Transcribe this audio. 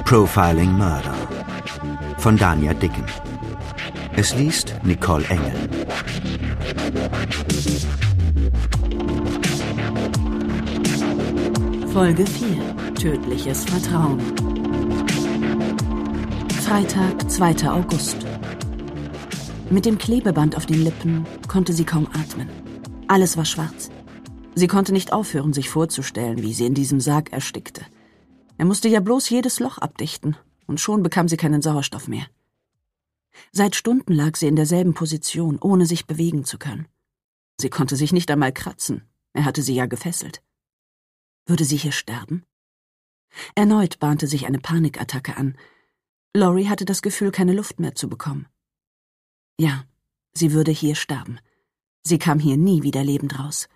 Profiling Murder von Dania Dicken. Es liest Nicole Engel. Folge 4. Tödliches Vertrauen. Freitag, 2. August. Mit dem Klebeband auf den Lippen konnte sie kaum atmen. Alles war schwarz. Sie konnte nicht aufhören, sich vorzustellen, wie sie in diesem Sarg erstickte. Er musste ja bloß jedes Loch abdichten, und schon bekam sie keinen Sauerstoff mehr. Seit Stunden lag sie in derselben Position, ohne sich bewegen zu können. Sie konnte sich nicht einmal kratzen, er hatte sie ja gefesselt. Würde sie hier sterben? Erneut bahnte sich eine Panikattacke an. Laurie hatte das Gefühl, keine Luft mehr zu bekommen. Ja, sie würde hier sterben. Sie kam hier nie wieder lebend raus.